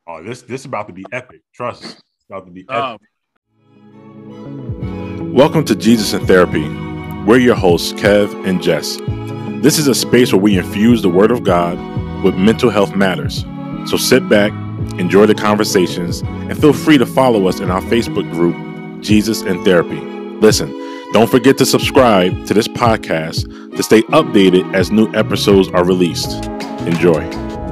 Oh, this is about to be epic. Trust me. It's about to be epic. Welcome to Jesus in Therapy. We're your hosts, Kev and Jess. This is a space where we infuse the Word of God with mental health matters. So sit back, enjoy the conversations, and feel free to follow us in our Facebook group, Jesus in Therapy. Listen, don't forget to subscribe to this podcast to stay updated as new episodes are released. Enjoy.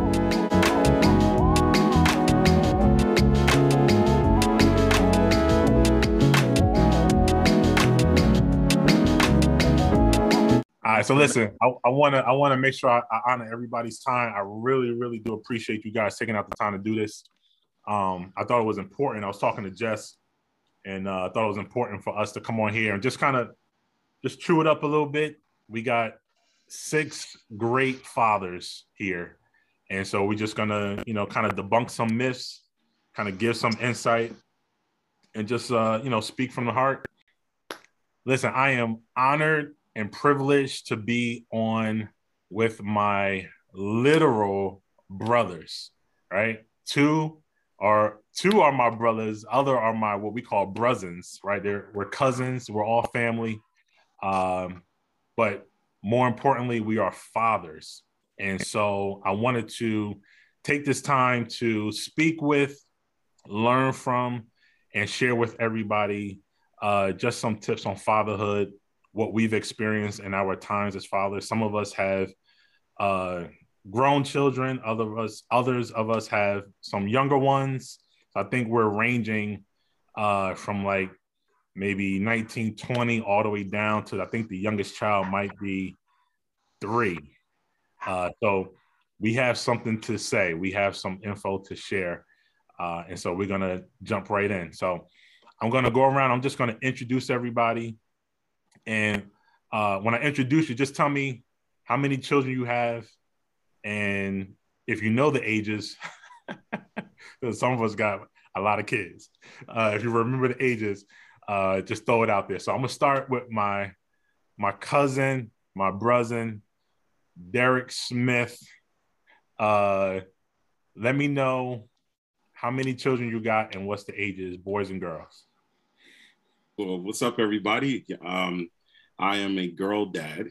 All right, so listen, I want to make sure I honor everybody's time. I really do appreciate you guys taking out the time to do this. I thought it was important. I was talking to Jess, and I thought it was important for us to come on here and just chew it up a little bit. We got 6 great fathers here, and so we're just gonna kind of debunk some myths, kind of give some insight, and just speak from the heart. Listen, I am honored and privileged to be on with my literal brothers, right? Two are my brothers. Other are my, what we call brothers, right? We're cousins. We're all family. But more importantly, we are fathers. And so I wanted to take this time to speak with, learn from, and share with everybody just some tips on fatherhood, what we've experienced in our times as fathers. Some of us have grown children. Others of us have some younger ones. I think we're ranging from like maybe 19, 20 all the way down to, I think the youngest child might be 3. So we have something to say. We have some info to share. And so we're going to jump right in. So I'm going to go around. I'm just going to introduce everybody. And when I introduce you, just tell me how many children you have, and if you know the ages, because some of us got a lot of kids. If you remember the ages, just throw it out there. So I'm gonna start with my cousin, my brother, Derek Smith. Let me know how many children you got and what's the ages, boys and girls. Well, what's up, everybody? I am a girl dad.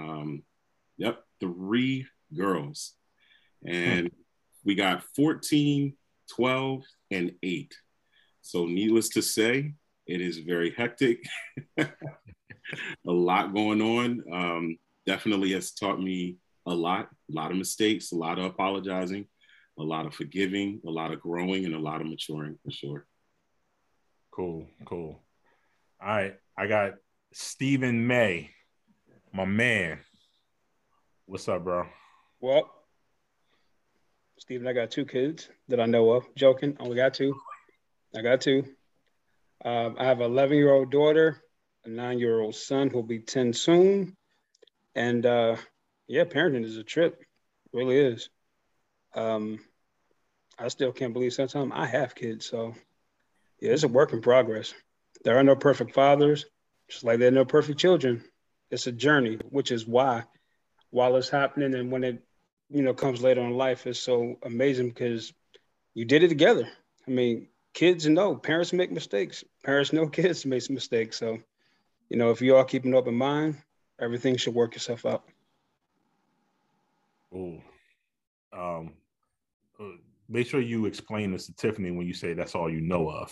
3 girls. And we got 14, 12, and 8. So needless to say, it is very hectic. A lot going on. Definitely has taught me a lot of mistakes, a lot of apologizing, a lot of forgiving, a lot of growing, and a lot of maturing for sure. Cool. All right, I got Stephen May, my man. What's up, bro? Well, Stephen, I got 2 kids that I know of. Joking, only got 2. I got 2. I have an 11-year-old daughter, a 9-year-old son who'll be 10 soon. And parenting is a trip. It really is. I still can't believe sometimes I have kids. So, yeah, it's a work in progress. There are no perfect fathers, just like there are no perfect children. It's a journey, which is why, while it's happening and when it, comes later in life, it's so amazing because you did it together. I mean, kids know, parents make mistakes. Parents know kids make mistakes. So, if you all keep an open mind, everything should work itself out. Ooh. Make sure you explain this to Tiffany when you say that's all you know of.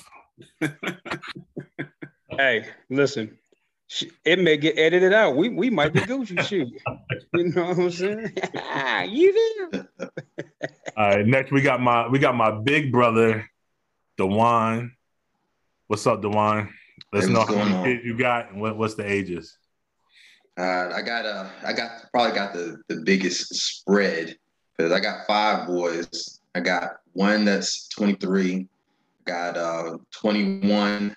Hey, listen, it may get edited out. We might be Gucci shoot. You know what I'm saying? You do. All right, next we got my big brother, Dewan. What's up, Dewan? Let's know how many kids you got and what's the ages. I probably got the biggest spread because I got 5 boys. I got one that's 23, got 21,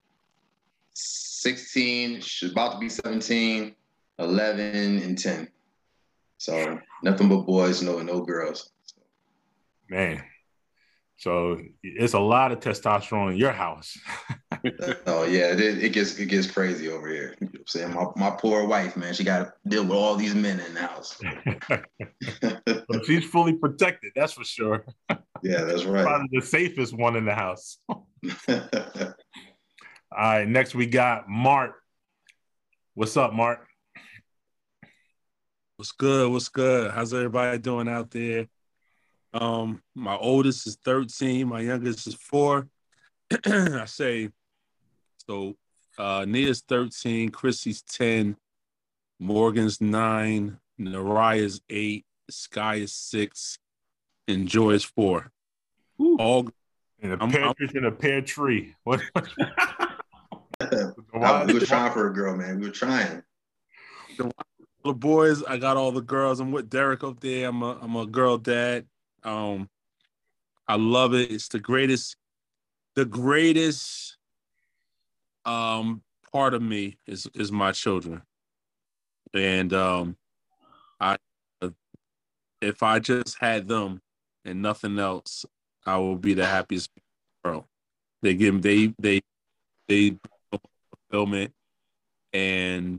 16, she's about to be 17, 11, and 10. So nothing but boys, no girls. Man, so it's a lot of testosterone in your house. Oh yeah, it gets crazy over here. You know what I'm saying? My poor wife, man, she got to deal with all these men in the house. Well, she's fully protected, that's for sure. Yeah, that's right. Probably the safest one in the house. All right, next we got Mark. What's up, Mark? What's good? What's good? How's everybody doing out there? My oldest is 13, my youngest is 4. I say so. Nia's 13, Chrissy's 10, Morgan's 9, Naraya's 8, Sky is 6, and Joy is 4. Ooh. All in a pear tree. What? We were trying for a girl, man. We were trying. The boys, I got all the girls. I'm with Derek up there. I'm a girl dad. I love it. It's the greatest part of me is my children. And if I just had them and nothing else, I will be the happiest girl. They fulfillment, and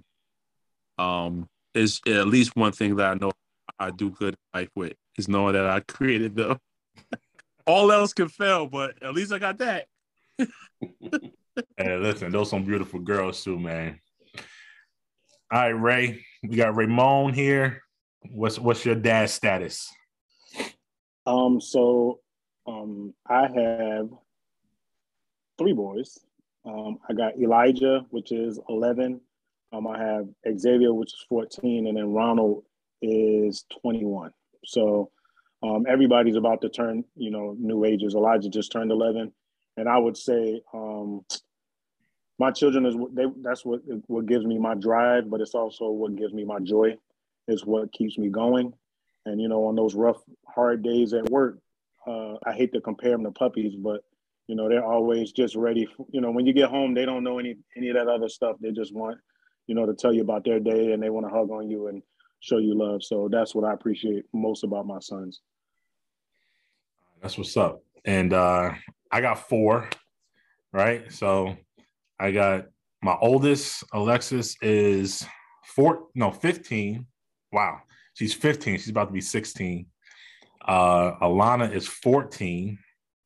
is at least one thing that I know I do good in life with is knowing that I created them. All else can fail, but at least I got that. Hey, listen, those some beautiful girls too, man. All right, Ray. We got Ramon here. What's your dad's status? I have 3 boys. I got Elijah, which is 11. I have Xavier, which is 14, and then Ronald is 21. So everybody's about to turn, new ages. Elijah just turned 11, and I would say my children that's what gives me my drive, but it's also what gives me my joy. Is what keeps me going. And on those rough, hard days at work, I hate to compare them to puppies, but they're always just ready. When you get home, they don't know any of that other stuff. They just want to tell you about their day, and they want to hug on you and show you love. So that's what I appreciate most about my sons. That's what's up. And I got 4, right? So I got my oldest, Alexis, is 15. Wow. She's 15. She's about to be 16. Alana is 14.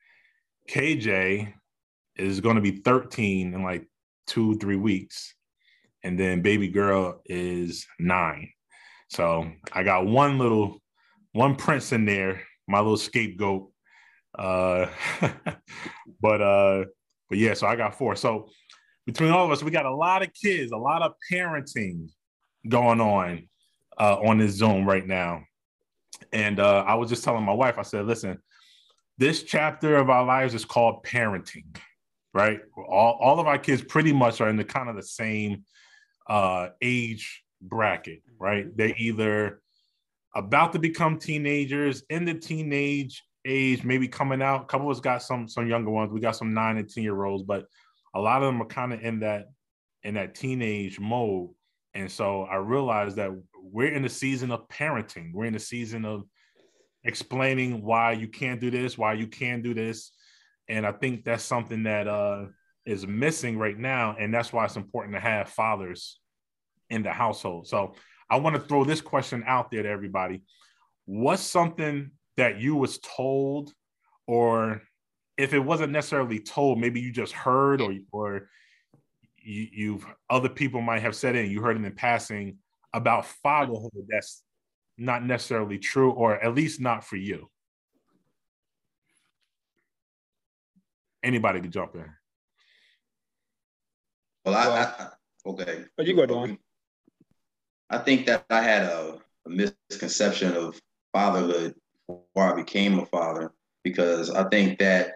KJ is going to be 13 in like 2-3 weeks. And then baby girl is 9. So I got one prince in there, my little scapegoat. But yeah, so I got 4. So between all of us, we got a lot of kids, a lot of parenting going on this Zoom right now. And I was just telling my wife, I said, listen, this chapter of our lives is called parenting, right? All of our kids pretty much are in the kind of the same age bracket, right? They're either about to become teenagers, in the teenage age, maybe coming out. A couple of us got some younger ones. We got some 9 and 10-year-olds, but a lot of them are kind of in that teenage mode. And so I realized that we're in the season of parenting. We're in the season of explaining why you can't do this, why you can do this. And I think that's something that is missing right now. And that's why it's important to have fathers in the household. So I want to throw this question out there to everybody. What's something that you was told, or if it wasn't necessarily told, maybe you just heard, or you've other people might have said it and you heard it in passing about fatherhood that's not necessarily true, or at least not for you? Anybody could jump in. Well, okay. But you go, Dawn. I think that I had a misconception of fatherhood before I became a father, because I think that,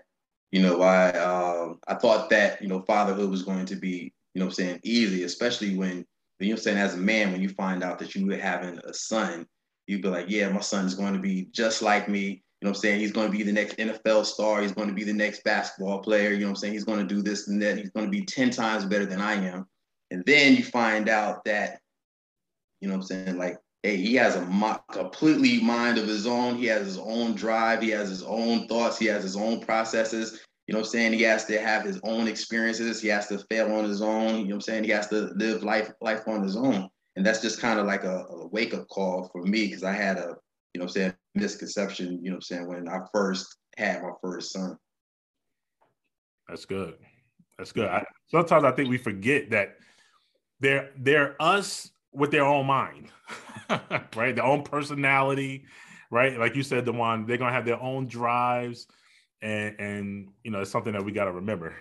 I thought that, fatherhood was going to be, easy, especially when, as a man, when you find out that you were having a son, you'd be like, yeah, my son's going to be just like me. He's going to be the next NFL star. He's going to be the next basketball player. He's going to do this and that. He's going to be 10 times better than I am. And then you find out that, like, hey, he has a completely mind of his own. He has his own drive. He has his own thoughts. He has his own processes. He has to have his own experiences. He has to fail on his own. He has to live life on his own. And that's just kind of like a wake-up call for me, because I had a, misconception, when I first had my first son. That's good. That's good. Sometimes I think we forget that they're us with their own mind, right? Their own personality, right? Like you said, DeJuan, they're gonna have their own drives, and you know, it's something that we got to remember.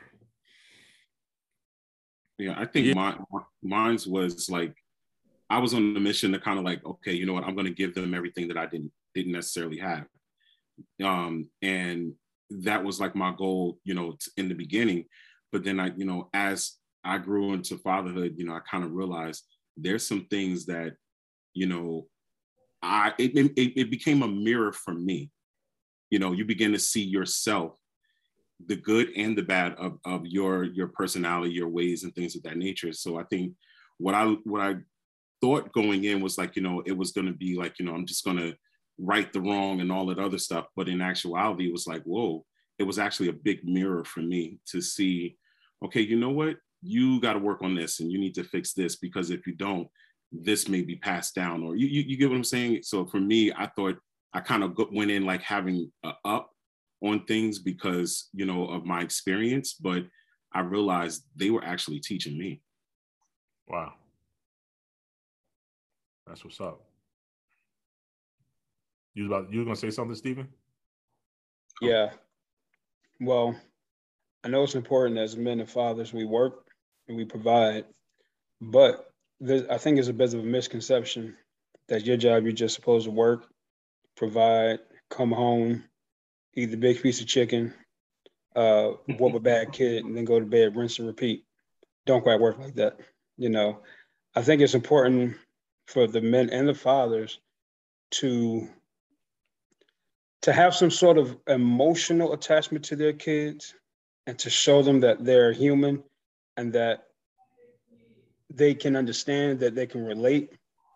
Yeah, I think mine's was like, I was on the mission to kind of like, okay, you know what, I'm going to give them everything that I didn't necessarily have, and that was like my goal, you know, in the beginning. But then I, you know, as I grew into fatherhood, you know, I kind of realized there's some things that, you know, it became a mirror for me. You know, you begin to see yourself, the good and the bad of your personality, your ways, and things of that nature. So I think what I thought going in was like, you know, it was going to be like, you know, I'm just going to right the wrong and all that other stuff. But in actuality, it was like, whoa, it was actually a big mirror for me to see, okay, you know what, you got to work on this and you need to fix this, because if you don't, this may be passed down, or you get what I'm saying? So for me, I thought I kind of went in like having a up on things because, you know, of my experience, but I realized they were actually teaching me. Wow. That's what's up. You were gonna say something, Stephen? Yeah. Well, I know it's important as men and fathers, we work and we provide, but I think it's a bit of a misconception that your job, you're just supposed to work, provide, come home, eat the big piece of chicken, whoop a bad kid, and then go to bed, rinse and repeat. Don't quite work like that. You know, I think it's important for the men and the fathers to have some sort of emotional attachment to their kids and to show them that they're human and that they can understand, that they can relate.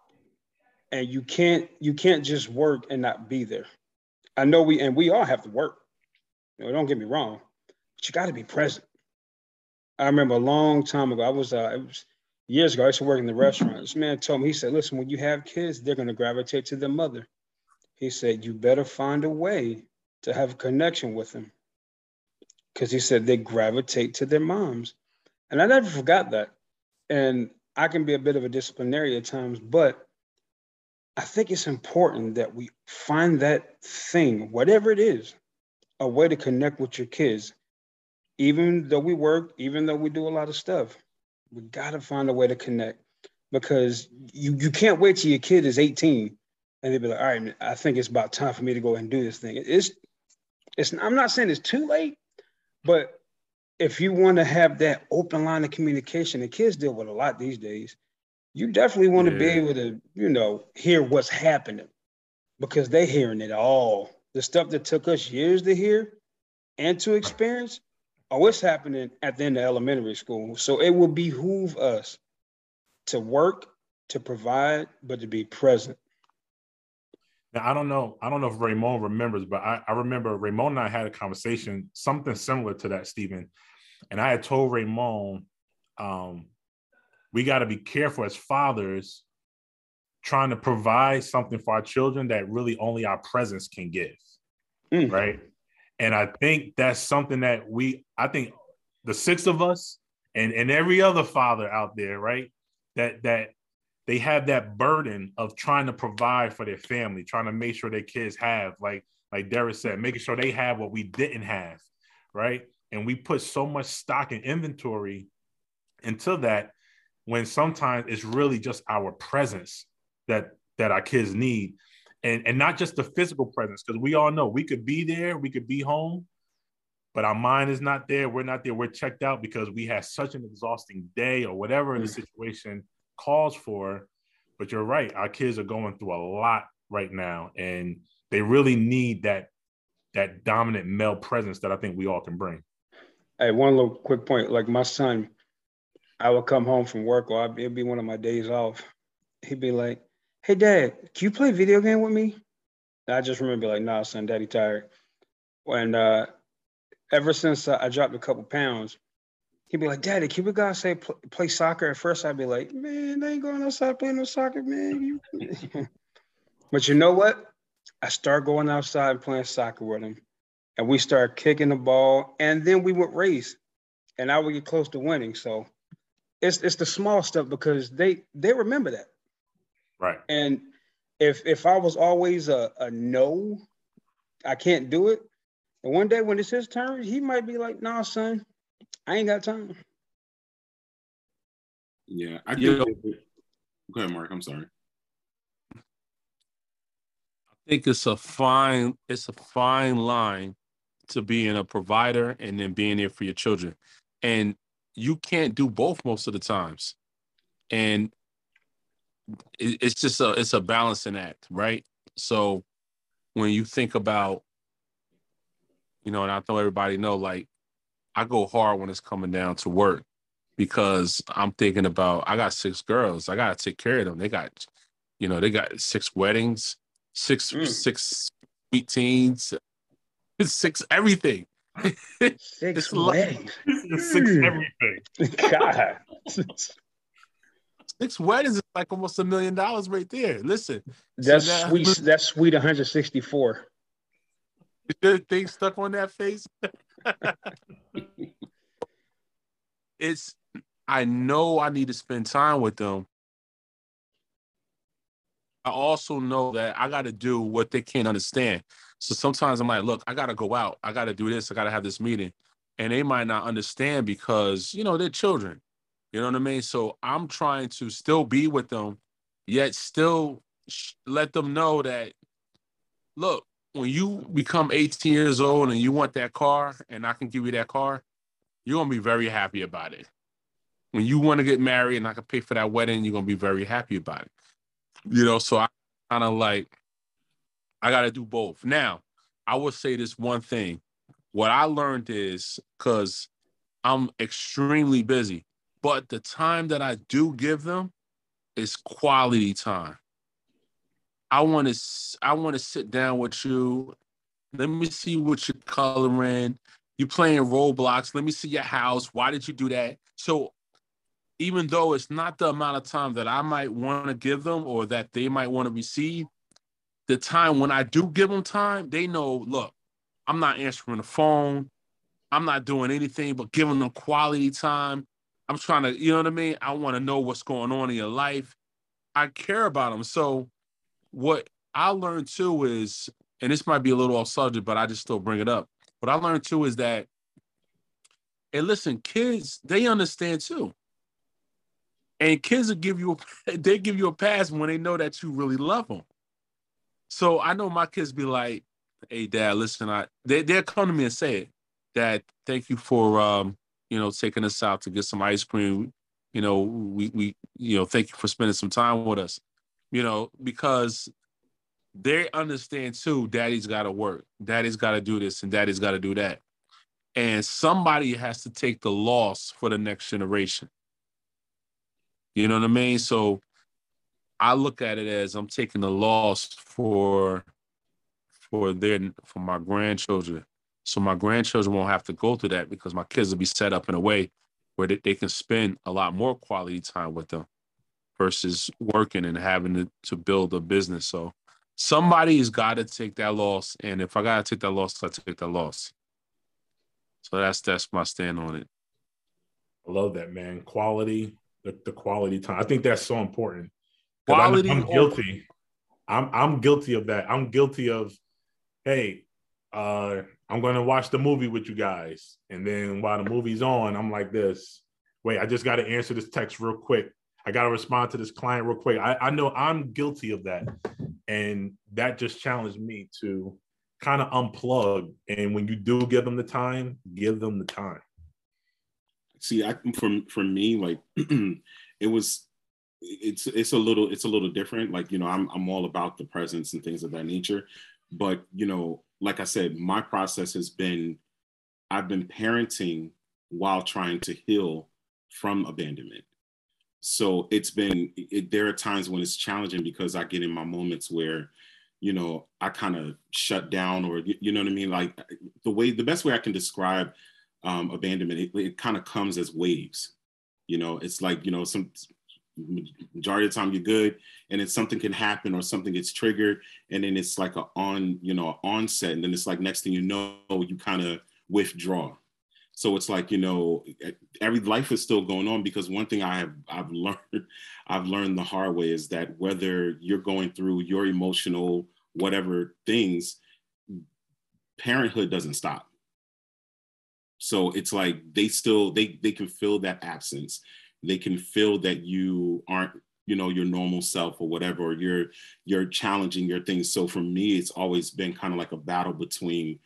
And you can't just work and not be there. I know we all have to work. You know, don't get me wrong, but you got to be present. I remember a long time ago, it was years ago, I used to work in the restaurant. This man told me, he said, listen, when you have kids, they're going to gravitate to their mother. He said, you better find a way to have a connection with them. Because he said they gravitate to their moms. And I never forgot that. And I can be a bit of a disciplinarian at times, but I think it's important that we find that thing, whatever it is, a way to connect with your kids. Even though we work, even though we do a lot of stuff, we got to find a way to connect, because you can't wait till your kid is 18 and they'll be like, all right, I think it's about time for me to go ahead and do this thing. I'm not saying it's too late, but if you want to have that open line of communication, and kids deal with a lot these days, you definitely want to be able to, you know, hear what's happening, because they're hearing it all. The stuff that took us years to hear and to experience, it's happening at the end of elementary school. So it will behoove us to work, to provide, but to be present. Now, I don't know if Ramon remembers, but I remember Ramon and I had a conversation, something similar to that, Stephen. And I had told Ramon, we got to be careful as fathers trying to provide something for our children that really only our presence can give, right? And I think that's something that I think the six of us and every other father out there, right, that they have that burden of trying to provide for their family, trying to make sure their kids have, like Derek said, making sure they have what we didn't have, right? And we put so much stock and inventory into that, when sometimes it's really just our presence that our kids need. And not just the physical presence, because we all know we could be there, we could be home, but our mind is not there. We're not there. We're checked out because we had such an exhausting day or whatever the situation calls for. But you're right. Our kids are going through a lot right now, and they really need that dominant male presence that I think we all can bring. Hey, one little quick point. Like my son, I would come home from work, or it'd be one of my days off. He'd be like, hey, Dad, can you play video game with me? And I just remember like, nah, son, Daddy tired. And ever since I dropped a couple pounds, he'd be like, Daddy, can we go outside play soccer? At first, I'd be like, man, they ain't going outside playing no soccer, man. But you know what? I start going outside and playing soccer with him. and we start kicking the ball, and then we would race, and I would get close to winning. So it's the small stuff because they remember that. Right. And if I was always a no, I can't do it. And one day when it's his turn, he might be like, "Nah, son, I ain't got time." Yeah, I think. Go ahead, Mark. I'm sorry. I think it's a fine line to being a provider and then being there for your children. And you can't do both most of the times. And it's a balancing act, right? So when you think about, and I thought everybody know, like, I go hard when it's coming down to work because I'm thinking about, I got 6 girls. I got to take care of them. They got 6 weddings, six sweet teens, 6 everything. 6 weddings. 6 everything. God. 6 weddings is like almost $1 million right there. Listen. That's sweet. That's sweet 164. Good thing stuck on that face. I know I need to spend time with them. I also know that I got to do what they can't understand. So sometimes I'm like, look, I got to go out. I got to do this. I got to have this meeting. And they might not understand because, they're children. You know what I mean? So I'm trying to still be with them, yet still let them know that, look, when you become 18 years old and you want that car and I can give you that car, you're going to be very happy about it. When you want to get married and I can pay for that wedding, you're going to be very happy about it. So I kind of like, I got to do both. Now, I would say this one thing. What I learned is, because I'm extremely busy, but the time that I do give them is quality time. I want to sit down with you. Let me see what you're coloring. You playing Roblox. Let me see your house. Why did you do that? So even though it's not the amount of time that I might want to give them or that they might want to receive, the time when I do give them time, they know, look, I'm not answering the phone. I'm not doing anything but giving them quality time. I'm trying to, you know what I mean? I want to know what's going on in your life. I care about them. So what I learned too is, and this might be a little off subject, but I just still bring it up. What I learned too is that, and listen, kids, they understand too. And kids will give you a pass when they know that you really love them. So I know my kids be like, "Hey, Dad, listen, they'll come to me and say it, Dad, thank you for taking us out to get some ice cream. We thank you for spending some time with us. Because they understand too, Daddy's got to work, Daddy's got to do this, and Daddy's got to do that, and somebody has to take the loss for the next generation. You know what I mean? So I look at it as I'm taking the loss for my grandchildren. So my grandchildren won't have to go through that because my kids will be set up in a way where they can spend a lot more quality time with them versus working and having to build a business. So somebody's got to take that loss. And if I got to take that loss, I take that loss. So that's my stand on it. I love that, man. Quality, the quality time. I think that's so important. Quality. I'm guilty. I'm guilty of that. I'm guilty of, hey, I'm going to watch the movie with you guys. And then while the movie's on, I'm like this. Wait, I just got to answer this text real quick. I got to respond to this client real quick. I know I'm guilty of that. And that just challenged me to kind of unplug. And when you do give them the time, give them the time. See, for me, like it's a little different. Like, I'm all about the presence and things of that nature. But, like I said, my process has been, I've been parenting while trying to heal from abandonment. So there are times when it's challenging because I get in my moments where, I kind of shut down, or, you know what I mean? Like the best way I can describe abandonment, it kind of comes as waves. It's like, majority of the time you're good, and then something can happen or something gets triggered, and then it's like onset, and then it's like next thing you know, you kind of withdraw. So it's like, every life is still going on, because one thing I've learned the hard way is that whether you're going through your emotional whatever things, parenthood doesn't stop. So it's like they can feel that absence. They can feel that you aren't, your normal self or whatever, or you're challenging your things. So for me, it's always been kind of like a battle between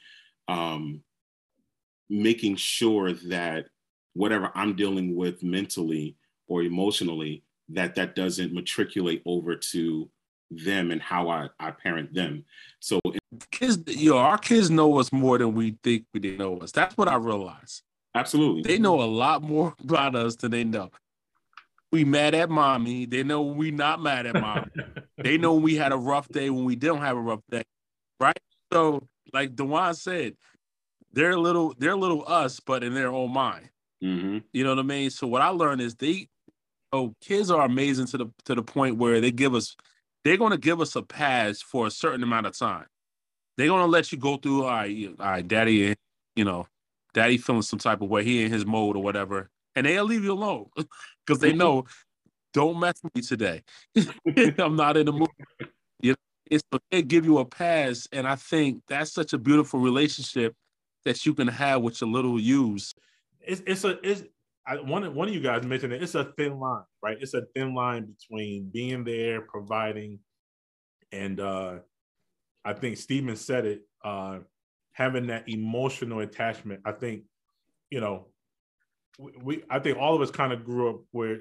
making sure that whatever I'm dealing with mentally or emotionally, that doesn't matriculate over to them and how I parent them. So kids, our kids know us more than we think they know us. That's what I realize. Absolutely. They know a lot more about us than they know. We mad at mommy. They know we not mad at mommy. They know we had a rough day when we didn't have a rough day, right? So, like DeJuan said, they're a little us, but in their own mind. Mm-hmm. You know what I mean? So what I learned is kids are amazing to the point where they're going to give us a pass for a certain amount of time. They're going to let you go through, all right, daddy, daddy feeling some type of way. He in his mode or whatever. And they'll leave you alone because they know, don't mess with me today. I'm not in the mood. They give you a pass. And I think that's such a beautiful relationship that you can have with your little yous. One of you guys mentioned it. It's a thin line, right? It's a thin line between being there, providing, and I think Stephen said it, having that emotional attachment. I think, I think all of us kind of grew up where,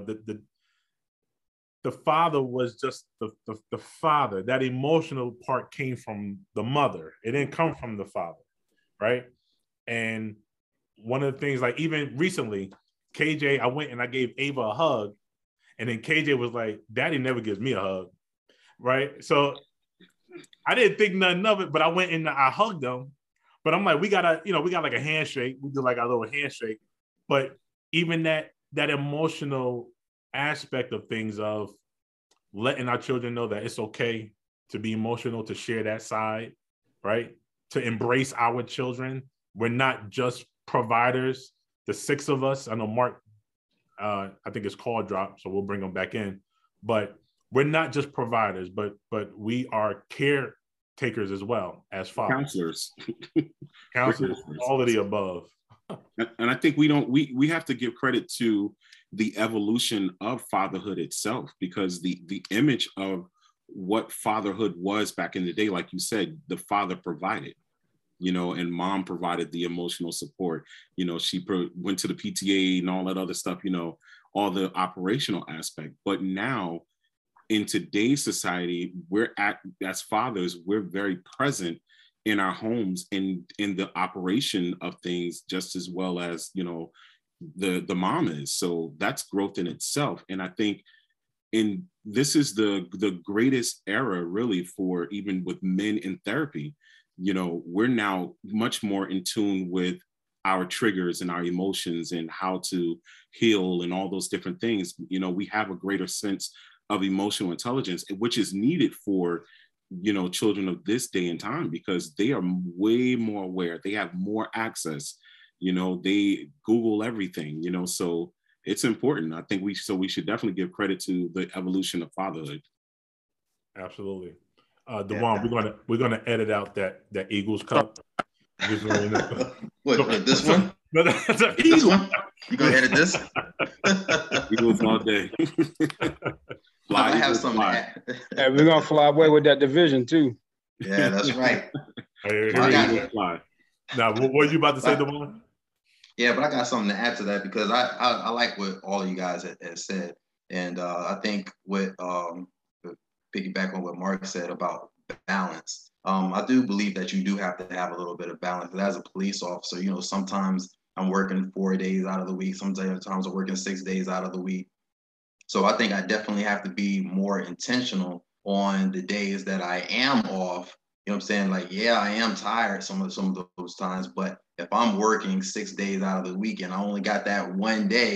the father was just the father. That emotional part came from the mother. It didn't come from the father, right? And one of the things, like even recently, KJ, I went and I gave Ava a hug, and then KJ was like, "Daddy never gives me a hug," right? So I didn't think nothing of it, but I went and I hugged him. But I'm like, we got like a handshake. We do like a little handshake. But even that emotional aspect of things, of letting our children know that it's okay to be emotional, to share that side, right? To embrace our children. We're not just providers. The 6 of us, I know Mark, I think his call dropped, so we'll bring him back in. But we're not just providers, but we are caretakers as well as fathers. Counselors, all of the above. And I think we have to give credit to the evolution of fatherhood itself, because the image of what fatherhood was back in the day, like you said, the father provided, and mom provided the emotional support. She went to the PTA and all that other stuff, all the operational aspect. But now in today's society, as fathers, we're very present in our homes and in the operation of things just as well as, the mom is. So that's growth in itself. And I think this is the greatest era really for even with men in therapy. We're now much more in tune with our triggers and our emotions and how to heal and all those different things. We have a greater sense of emotional intelligence, which is needed for, children of this day and time, because they are way more aware. They have more access, they Google everything, so it's important. I think we should definitely give credit to the evolution of fatherhood. Absolutely. DeJuan, we're gonna edit out that Eagles Cup. What, this one? This one? You gonna edit this? Eagles all day. I have something to add. Hey, we're gonna fly away with that division too. Yeah, that's right. Now, what were you about to say, DeJuan? Yeah, but I got something to add to that, because I like what all of you guys have said, and I think with piggyback on what Mark said about balance. I do believe that you do have to have a little bit of balance. But as a police officer, sometimes I'm working 4 days out of the week. Sometimes I'm working 6 days out of the week. So I think I definitely have to be more intentional on the days that I am off. You know what I'm saying? Like, yeah, I am tired some of those times, but if I'm working 6 days out of the week and I only got that one day,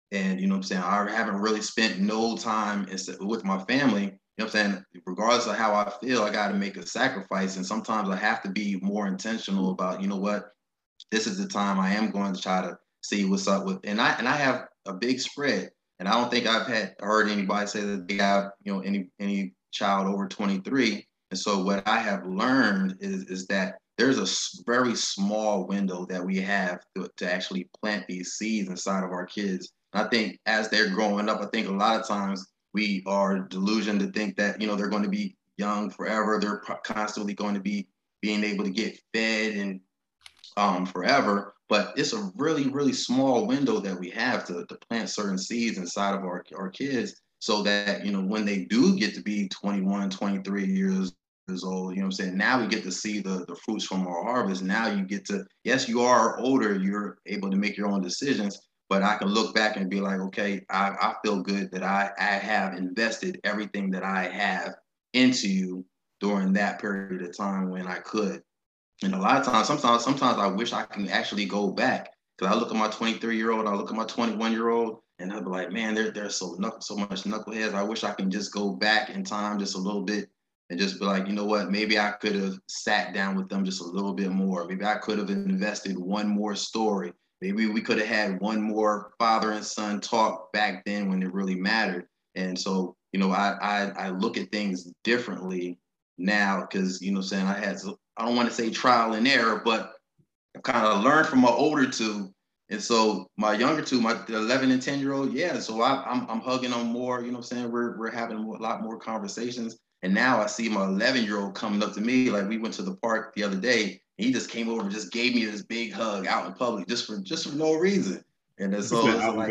And, you know what I'm saying, I haven't really spent no time with my family. You know what I'm saying? Regardless of how I feel, I got to make a sacrifice. And sometimes I have to be more intentional about, you know what, this is the time I am going to try to see what's up with. And I have a big spread. And I don't think I've heard anybody say that they have, you know, any child over 23. And so what I have learned is that there's a very small window that we have to actually plant these seeds inside of our kids. And I think as they're growing up, I think a lot of times we are delusioned to think that, you know, they're going to be young forever. They're constantly going to be being able to get fed and forever. But it's a really, really small window that we have to plant certain seeds inside of our kids so that, you know, when they do get to be 21, 23 years old, you know what I'm saying? Now we get to see the fruits from our harvest. Now you get to, yes, you are older, you're able to make your own decisions, but I can look back and be like, okay, I feel good that I have invested everything that I have into you during that period of time when I could. And a lot of times, sometimes I wish I can actually go back because I look at my 23-year-old, I look at my 21-year-old, and I'll be like, man, they're so much knuckleheads. I wish I can just go back in time just a little bit and just be like, you know what? Maybe I could have sat down with them just a little bit more. Maybe I could have invested one more story. Maybe we could have had one more father and son talk back then when it really mattered. And so, you know, I look at things differently now because, you know what I'm saying, I don't want to say trial and error, but I kind of learned from my older two. And so my younger two, my 11 and 10-year-old, yeah. So I'm hugging them more, you know what I'm saying? We're having a lot more conversations. And now I see my 11-year-old coming up to me. Like we went to the park the other day, and he just came over and just gave me this big hug out in public just for no reason. And then, so it's like,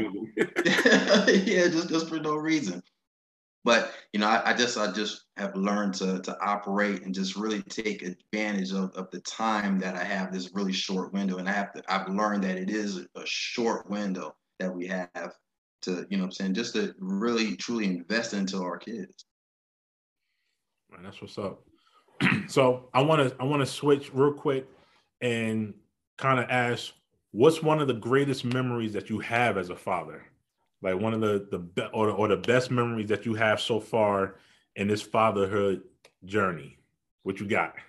yeah, just for no reason. But you know, I just have learned to operate and just really take advantage of the time that I have, this really short window. And I've learned that it is a short window that we have to, you know what I'm saying, just to really truly invest into our kids. Man, that's what's up. So I wanna switch real quick and kind of ask, what's one of the greatest memories that you have as a father? Like one of the best memories that you have so far in this fatherhood journey. What you got?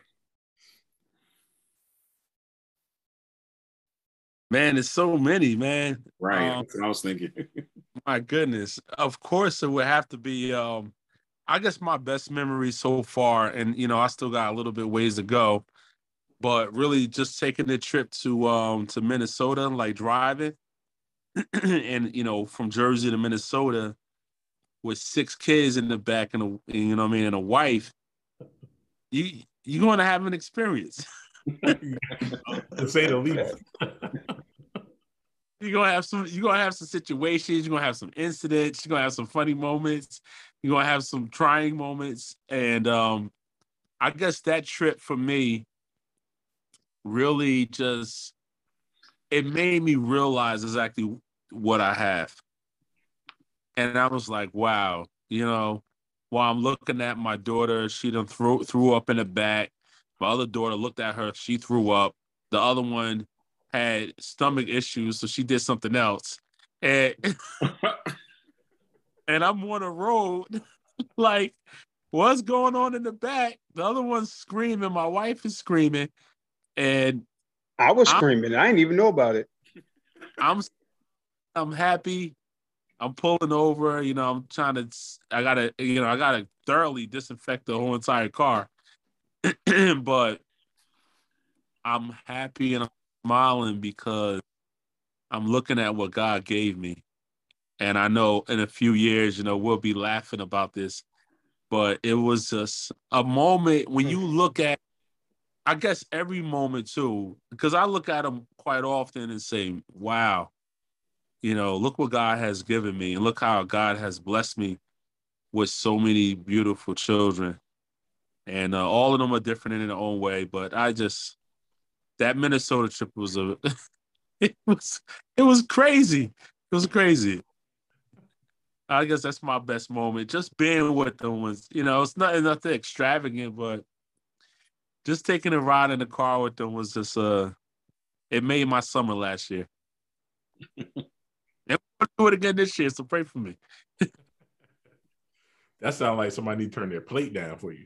Man, it's so many, man. Right. That's what I was thinking. My goodness. Of course, it would have to be, I guess my best memory so far, and, you know, I still got a little bit ways to go, but really just taking the trip to Minnesota, like driving and, you know, from Jersey to Minnesota with 6 kids in the back and you know what I mean, and a wife, you're going to have an experience. To say the least. You're gonna have some situations, you're gonna have some incidents, you're gonna have some funny moments, you're gonna have some trying moments. And I guess that trip for me really just, it made me realize exactly what I have. And I was like, wow, you know, while I'm looking at my daughter, she done threw up in the back. My other daughter looked at her, she threw up. The other one had stomach issues, so she did something else. And and I'm on the road, like, what's going on in the back? The other one's screaming, my wife is screaming, and I was screaming. I didn't even know about it. I'm happy. I'm pulling over, you know, I gotta thoroughly disinfect the whole entire car. But I'm happy and I'm smiling because I'm looking at what God gave me. And I know in a few years, you know, we'll be laughing about this, but it was just a moment when you look at, I guess every moment too, because I look at them quite often and say, wow, you know, look what God has given me and look how God has blessed me with so many beautiful children. And all of them are different in their own way, but that Minnesota trip was it was crazy. It was crazy. I guess that's my best moment. Just being with them was, you know, it's nothing extravagant, but just taking a ride in the car with them was just it made my summer last year. do it again this year, so pray for me. That sounds like somebody need to turn their plate down for you.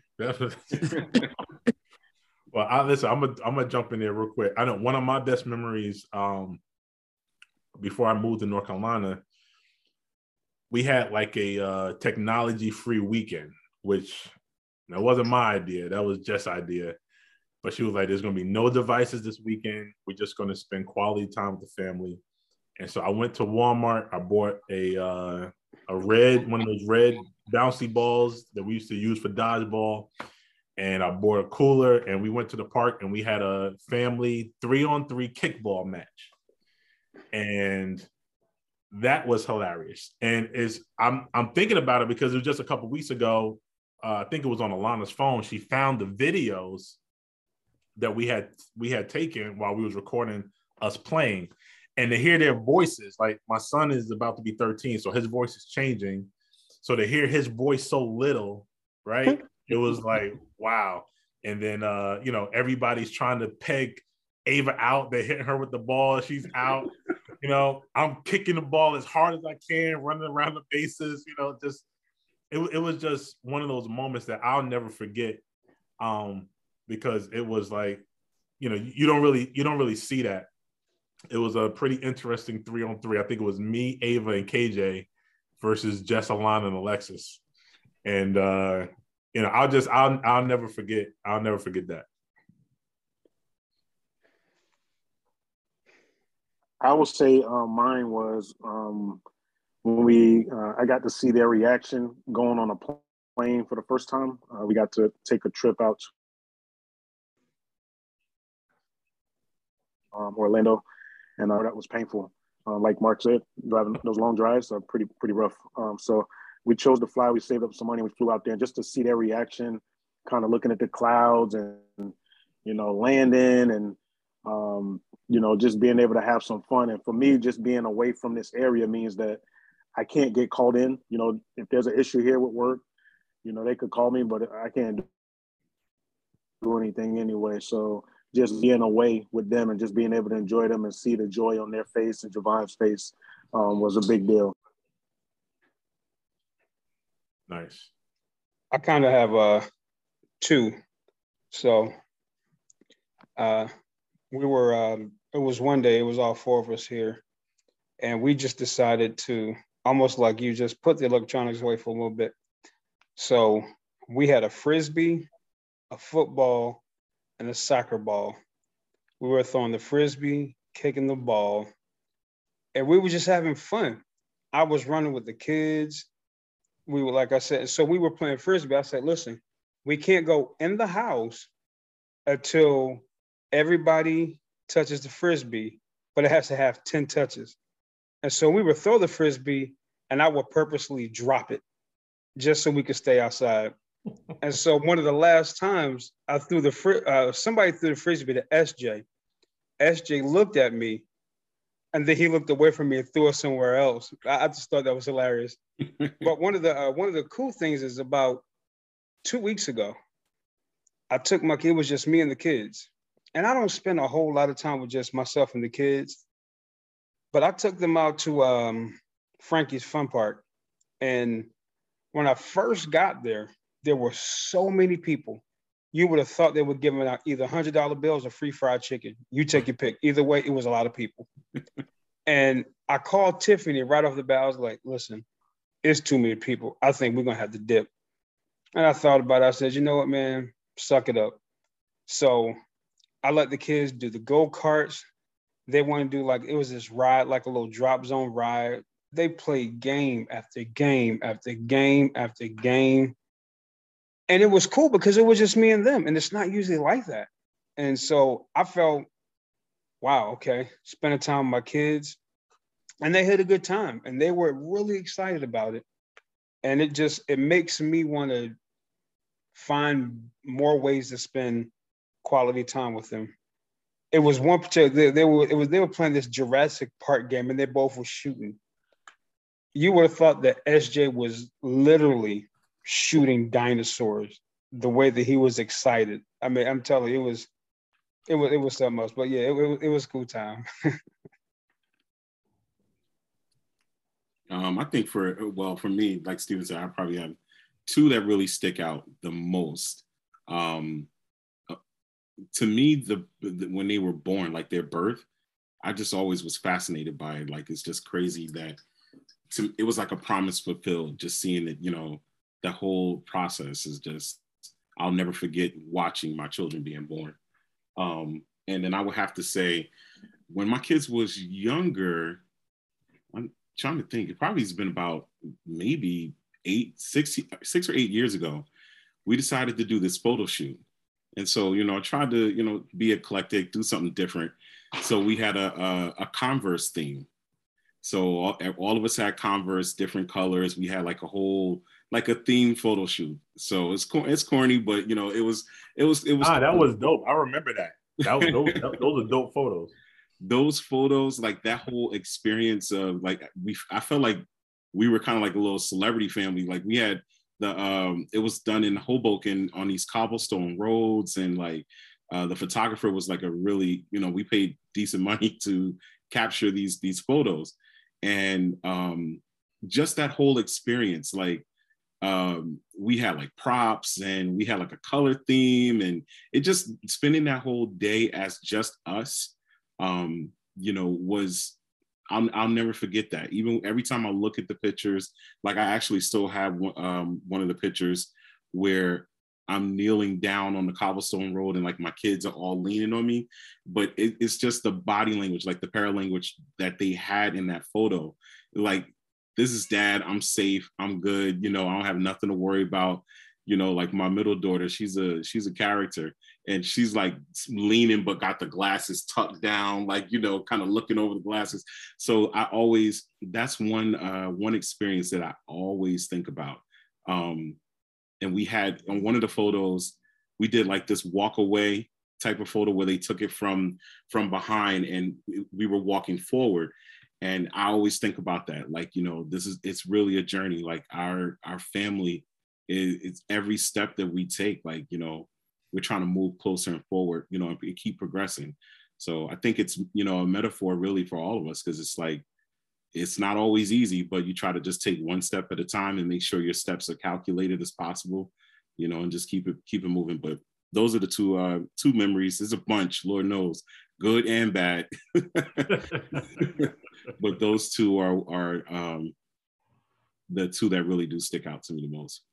Well, listen, I'm gonna jump in there real quick. I know one of my best memories before I moved to North Carolina, we had like a technology-free weekend, which that wasn't my idea. That was Jess' idea. But she was like, there's going to be no devices this weekend. We're just going to spend quality time with the family. And so I went to Walmart. I bought one of those red bouncy balls that we used to use for dodgeball. And I bought a cooler, and we went to the park, and we had a family 3-on-3 kickball match. And that was hilarious. And I'm thinking about it because it was just a couple weeks ago. I think it was on Alana's phone. She found the videos that we had taken while we was recording us playing, and to hear their voices, like my son is about to be 13, so his voice is changing. So to hear his voice so little, right? It was like, wow. And then everybody's trying to peg Ava out. They hit her with the ball. She's out. I'm kicking the ball as hard as I can, running around the bases. Just it was just one of those moments that I'll never forget. Because it was like, you don't really see that. It was a pretty interesting 3-on-3. I think it was me, Ava, and KJ versus Jess, Alana, and Alexis. And I'll never forget. I'll never forget that. I would say mine was when I got to see their reaction going on a plane for the first time. We got to take a trip out to Orlando, and that was painful. Like Mark said, driving those long drives are pretty rough. So we chose to fly. We saved up some money. We flew out there just to see their reaction, kind of looking at the clouds and landing and just being able to have some fun. And for me, just being away from this area means that I can't get called in. If there's an issue here with work, they could call me, but I can't do anything anyway. So just being away with them and just being able to enjoy them and see the joy on their face and Javon's face was a big deal. Nice. I kind of have two. So we were, it was one day, it was all four of us here. And we just decided to, almost like you, just put the electronics away for a little bit. So we had a Frisbee, a football, and a soccer ball. We were throwing the Frisbee, kicking the ball, and we were just having fun. I was running with the kids. We were, like I said, so we were playing Frisbee. I said, listen, we can't go in the house until everybody touches the Frisbee, but it has to have 10 touches. And so we would throw the Frisbee, and I would purposely drop it just so we could stay outside. And so one of the last times I threw somebody threw the Frisbee to SJ. SJ looked at me, and then he looked away from me and threw it somewhere else. I just thought that was hilarious. But one of the cool things is about 2 weeks ago, it was just me and the kids. And I don't spend a whole lot of time with just myself and the kids, but I took them out to Frankie's Fun Park. And when I first got there were so many people. You would have thought they were giving out either $100 bills or free fried chicken. You take your pick. Either way, it was a lot of people. And I called Tiffany right off the bat. I was like, listen, it's too many people. I think we're going to have to dip. And I thought about it. I said, you know what, man? Suck it up. So I let the kids do the go-karts. They want to do it was this ride, like a little drop zone ride. They played game after game after game after game. And it was cool because it was just me and them. And it's not usually like that. And so I felt, wow, okay, spending time with my kids. And they had a good time. And they were really excited about it. And it makes me want to find more ways to spend quality time with them. It was one particular, they were playing this Jurassic Park game, and they both were shooting. You would have thought that SJ was literally shooting dinosaurs the way that he was excited. I mean, I'm telling you, it was something else. But yeah, it was a cool time. I think for me, like Steven said, I probably have two that really stick out the most. To me, when they were born, like their birth, I just always was fascinated by it. Like, it's just crazy that it was like a promise fulfilled, just seeing it, the whole process is just, I'll never forget watching my children being born. And then I would have to say, when my kids was younger, I'm trying to think, it probably has been about maybe 6 or 8 years ago, we decided to do this photo shoot. And so, I tried to, be eclectic, do something different. So we had a Converse theme. So all of us had Converse, different colors. We had like a theme photo shoot. So it's corny, but it was. That was dope. I remember that. Those are dope photos. Those photos, like that whole experience of like, I felt like we were kind of like a little celebrity family. Like we had it was done in Hoboken on these cobblestone roads, and like the photographer was like a really, we paid decent money to capture these photos, and just that whole experience, like we had like props and we had like a color theme, and it just spending that whole day as just us, was, I'll never forget that. Even every time I look at the pictures, like I actually still have one of the pictures where I'm kneeling down on the cobblestone road and like my kids are all leaning on me, but it's just the body language, like the paralanguage that they had in that photo. Like, this is dad, I'm safe, I'm good, I don't have nothing to worry about. Like my middle daughter, she's a character, and she's like leaning but got the glasses tucked down, like, kind of looking over the glasses. So that's one experience that I always think about. And we had, on one of the photos, we did like this walk away type of photo where they took it from behind and we were walking forward. And I always think about that, like, it's really a journey. Like our family, it's every step that we take, like, we're trying to move closer and forward, and keep progressing. So I think it's, a metaphor really for all of us, because it's like, it's not always easy, but you try to just take one step at a time and make sure your steps are calculated as possible, and just keep it moving. But those are the two memories. There's a bunch, Lord knows, good and bad. But those two are the two that really do stick out to me the most.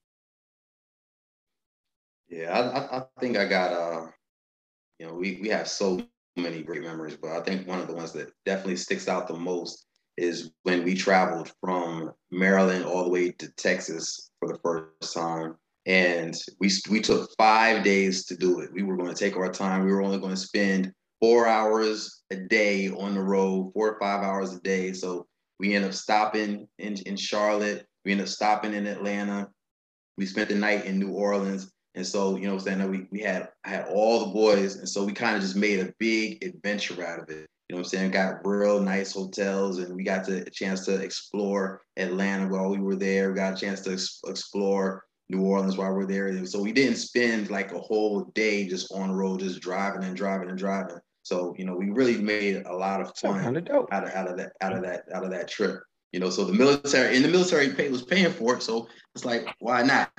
Yeah, I think I got we have so many great memories, but I think one of the ones that definitely sticks out the most is when we traveled from Maryland all the way to Texas for the first time. And we took 5 days to do it. We were going to take our time. We were only going to spend 4 hours a day on the road, 4 or 5 hours a day. So we ended up stopping in Charlotte. We ended up stopping in Atlanta. We spent the night in New Orleans. And so, we had all the boys. And so we kind of just made a big adventure out of it. Got real nice hotels, and we got a chance to explore Atlanta while we were there. We got a chance to explore New Orleans while we were there. So we didn't spend like a whole day just on the road, just driving and driving and driving. So, we really made a lot of fun out of that trip. So the military was paying for it. So it's like, why not?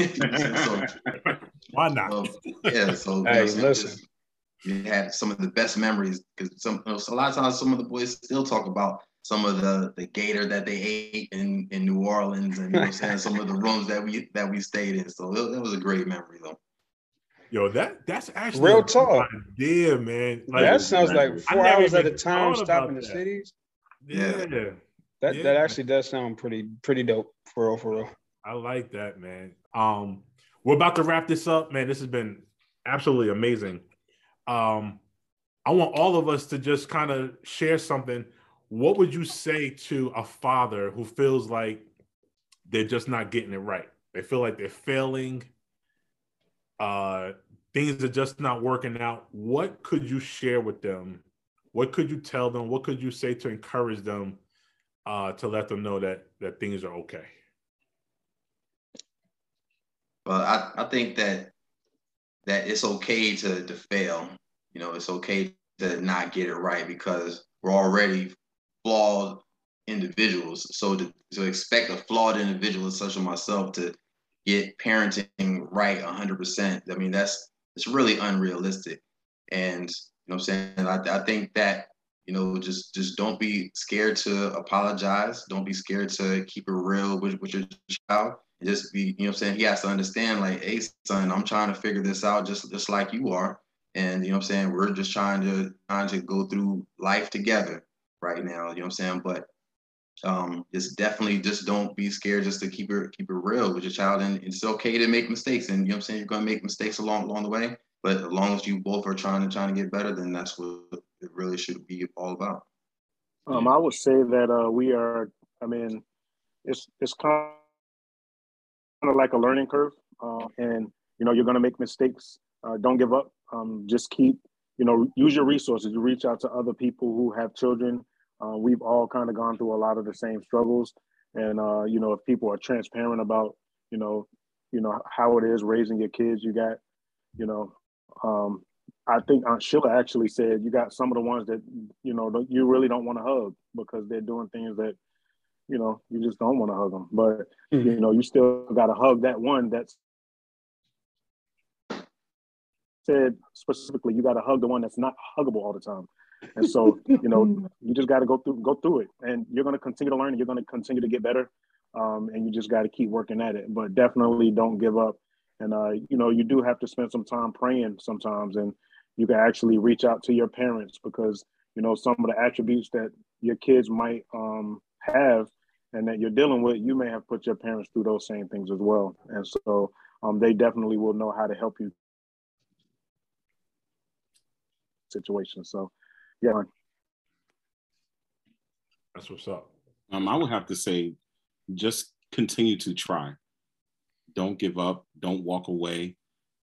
Why not? Yeah. So hey, listen. We had some of the best memories, because a lot of times some of the boys still talk about some of the gator that they ate in New Orleans, and some of the rooms that we stayed in. So that was a great memory, though. Yo, that's actually real talk idea, man. Like, that sounds like 4 hours at a time stopping the cities. Yeah. That actually does sound pretty dope, for real. I like that, man. We're about to wrap this up, man. This has been absolutely amazing. I want all of us to just kind of share something. What would you say to a father who feels like they're just not getting it right? They feel like they're failing. Things are just not working out. What could you share with them? What could you tell them? What could you say to encourage them, to let them know that things are okay? Well, I think that it's okay to fail. It's okay to not get it right, because we're already flawed individuals. So to expect a flawed individual such as myself to get parenting right 100%, I mean, it's really unrealistic. And you know what I'm saying? I think that, you know, just don't be scared to apologize. Don't be scared to keep it real with your child. Just be, you know what I'm saying? He has to understand, like, hey, son, I'm trying to figure this out just like you are. And you know what I'm saying? We're just trying to go through life together right now. You know what I'm saying? But it's definitely just don't be scared just to keep it real with your child. And it's okay to make mistakes. And you know what I'm saying? You're gonna make mistakes along the way. But as long as you both are trying to get better, then that's what it really should be all about. I would say that we are. I mean, it's kind of like a learning curve, and you know you're going to make mistakes. Don't give up. Just keep, you know, use your resources. You reach out to other people who have children. We've all kind of gone through a lot of the same struggles, and you know, if people are transparent about, you know how it is raising your kids, you got, you know, I think Aunt Sheila actually said you got some of the ones that, you know, you really don't want to hug because they're doing things that, you know, you just don't want to hug them. But, you know, you still got to hug that one that's said specifically, you got to hug the one that's not huggable all the time. And so, you know, you just got to go through it, and you're going to continue to learn, and you're going to continue to get better. And you just got to keep working at it, but definitely don't give up. And, you know, you do have to spend some time praying sometimes, and you can actually reach out to your parents because, you know, some of the attributes that your kids might have and that you're dealing with, you may have put your parents through those same things as well. And so they definitely will know how to help you situation. So, yeah. That's what's up. I would have to say, just continue to try. Don't give up. Don't walk away.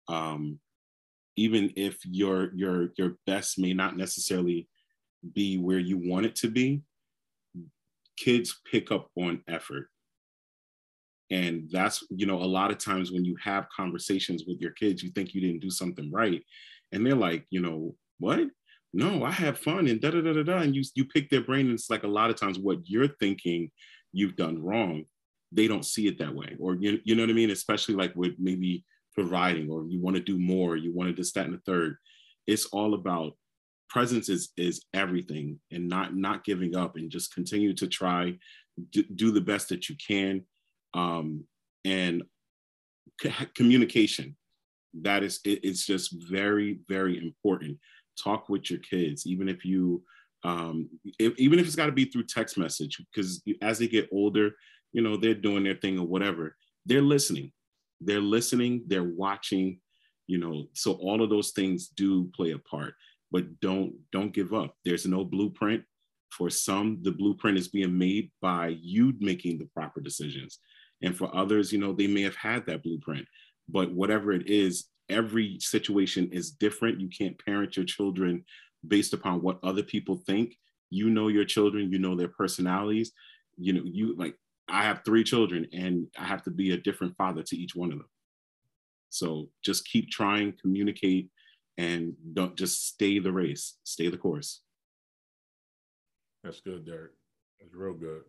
Even if your best may not necessarily be where you want it to be, kids pick up on effort. And that's, you know, a lot of times when you have conversations with your kids, you think you didn't do something right. And they're like, you know, what? No, I had fun and da da da da da. And you pick their brain. And it's like a lot of times what you're thinking you've done wrong, they don't see it that way. Or, you know what I mean? Especially like with maybe providing, or you want to do more, you want to this, that, and the third. It's all about presence is everything, and not giving up, and just continue to try, do the best that you can. And communication, that is, it's just very, very important. Talk with your kids, even if you, even if it's got to be through text message, because as they get older, you know, they're doing their thing or whatever. They're listening, they're watching, you know, so all of those things do play a part, but don't give up. There's no blueprint. For some, the blueprint is being made by you making the proper decisions. And for others, you know, they may have had that blueprint, but whatever it is, every situation is different. You can't parent your children based upon what other people think. You know your children, you know their personalities. You know, you like, I have 3 children and I have to be a different father to each one of them. So just keep trying, communicate, and don't just stay the race, stay the course. That's good, Derek. That's real good.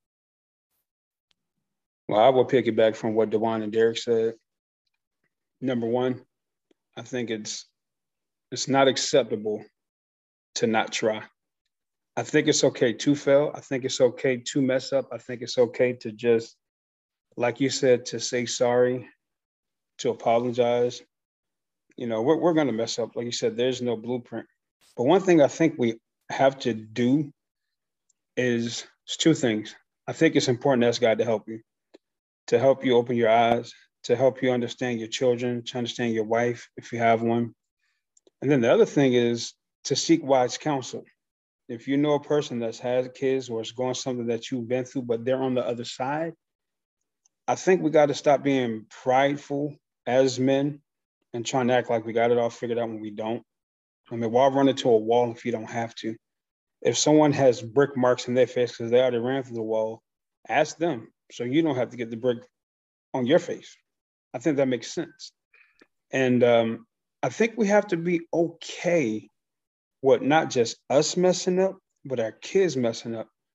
Well, I will piggyback from what Dewan and Derek said. Number one, I think it's not acceptable to not try. I think it's okay to fail. I think it's okay to mess up. I think it's okay to just, like you said, to say sorry, to apologize. You know, we're going to mess up. Like you said, there's no blueprint. But one thing I think we have to do is 2 things. I think it's important to ask God to help you open your eyes, to help you understand your children, to understand your wife, if you have one. And then the other thing is to seek wise counsel. If you know a person that's had kids or is going something that you've been through, but they're on the other side, I think we got to stop being prideful as men and trying to act like we got it all figured out when we don't. I mean, why run into a wall if you don't have to? If someone has brick marks in their face because they already ran through the wall, ask them so you don't have to get the brick on your face. I think that makes sense. And I think we have to be okay with not just us messing up, but our kids messing up.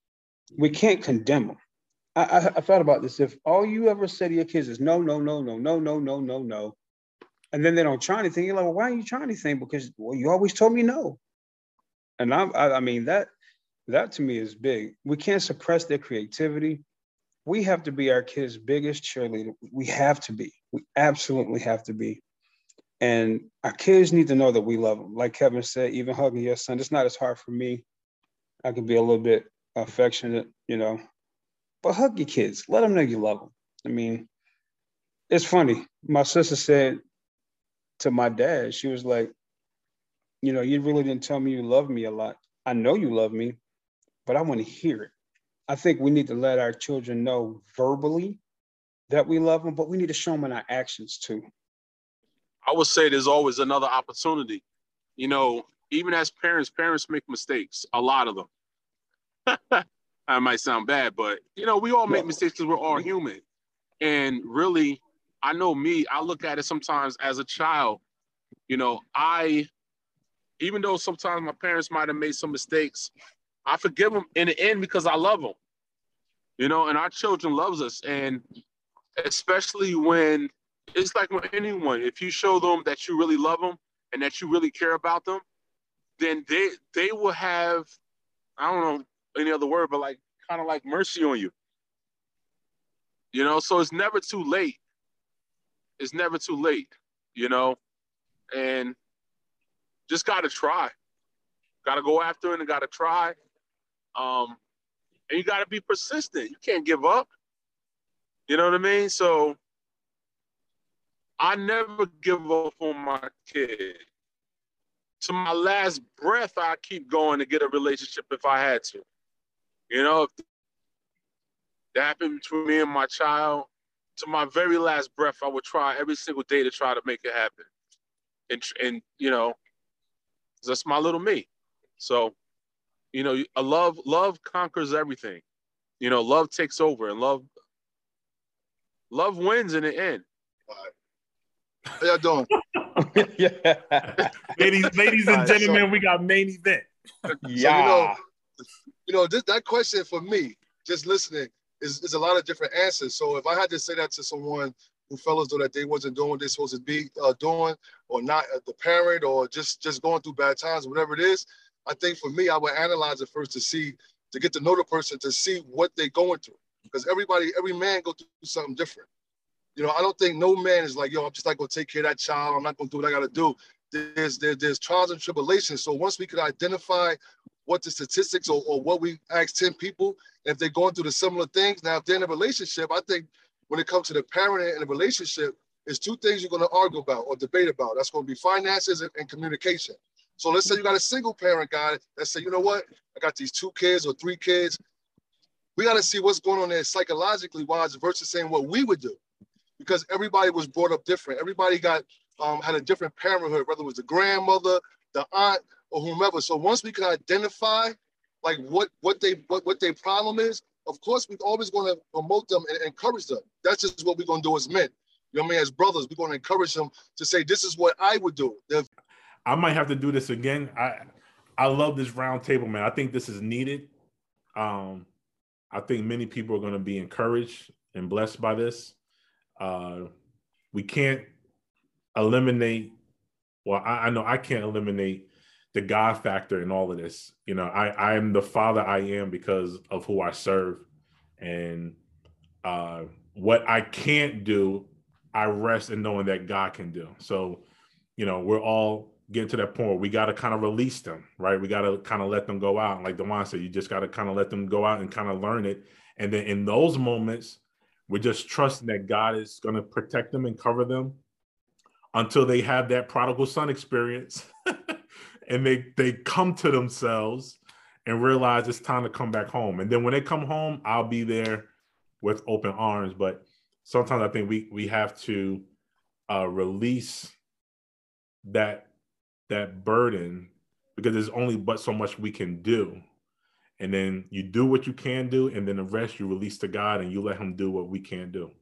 we can't condemn them. I thought about this. If all you ever say to your kids is no, no, no, no, no, no, no, no, no, and then they don't try anything, you're like, well, why aren't you trying anything? Because, well, you always told me no. And I mean, that to me is big. We can't suppress their creativity. We have to be our kids' biggest cheerleader. We have to be. We absolutely have to be. And our kids need to know that we love them. Like Kevin said, even hugging your son, it's not as hard for me. I can be a little bit affectionate, you know, but hug your kids. Let them know you love them. I mean, it's funny. My sister said to my dad, she was like, you know, you really didn't tell me you love me a lot. I know you love me, but I want to hear it. I think we need to let our children know verbally that we love them, but we need to show them in our actions too. I would say there's always another opportunity. You know, even as parents make mistakes, a lot of them. That might sound bad, but, you know, we all make mistakes because we're all human. And really, I know me, I look at it sometimes as a child. You know, even though sometimes my parents might have made some mistakes, I forgive them in the end because I love them. You know, and our children loves us. And especially when, it's like with anyone, if you show them that you really love them and that you really care about them, then they will have, I don't know any other word, but like kind of like mercy on you. You know, so it's never too late. It's never too late, you know, and just got to try. Got to go after it and got to try. And you got to be persistent. You can't give up. You know what I mean? So I never give up on my kid. To my last breath, I keep going to get a relationship if I had to. You know, if that happened between me and my child, to my very last breath, I would try every single day to try to make it happen. And you know, that's my little me. So, you know, love conquers everything. You know, love takes over, and love wins in the end. How y'all doing? Yeah. ladies and gentlemen, we got main event. Yeah. So, you know, that question for me, just listening, is a lot of different answers. So if I had to say that to someone who felt as though that they wasn't doing what they're supposed to be doing, or not the parent, or just going through bad times, whatever it is, I think for me, I would analyze it first to get to know the person, to see what they're going through. Because every man go through something different. You know, I don't think no man is like, yo, I'm just not gonna take care of that child. I'm not gonna do what I gotta do. There's trials and tribulations. So once we could identify what the statistics or what we ask 10 people, if they're going through the similar things, now if they're in a relationship, I think when it comes to the parent and the relationship, there's two things you're gonna argue about or debate about. That's gonna be finances and communication. So let's say you got a single parent guy that say, you know what, I got these 2 kids or 3 kids. We gotta see what's going on there psychologically wise versus saying what we would do. Because everybody was brought up different. Everybody got had a different parenthood, whether it was the grandmother, the aunt, or whomever. So once we can identify like what their problem is, of course we're always going to promote them and encourage them. That's just what we're going to do as men. You know what I mean? As brothers, we're going to encourage them to say, this is what I would do. I might have to do this again. I love this round table, man. I think this is needed. I think many people are going to be encouraged and blessed by this. We can't eliminate, well, I know I can't eliminate the God factor in all of this. You know, I am the father I am because of who I serve. And what I can't do, I rest in knowing that God can do. So, you know, we're all getting to that point where we got to kind of release them, right? We got to kind of let them go out. And like Dewan said, you just got to kind of let them go out and kind of learn it. And then in those moments, we're just trusting that God is going to protect them and cover them until they have that prodigal son experience and they come to themselves and realize it's time to come back home. And then when they come home, I'll be there with open arms. But sometimes I think we have to release that burden because there's only but so much we can do. And then you do what you can do, and then the rest you release to God and you let him do what we can't do.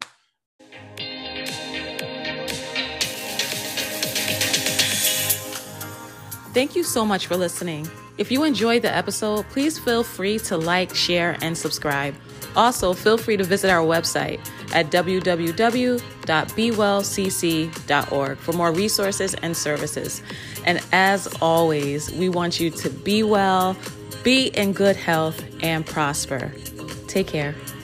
Thank you so much for listening. If you enjoyed the episode, please feel free to like, share, and subscribe. Also, feel free to visit our website at www.bewellcc.org for more resources and services. And as always, we want you to be well, be in good health, and prosper. Take care.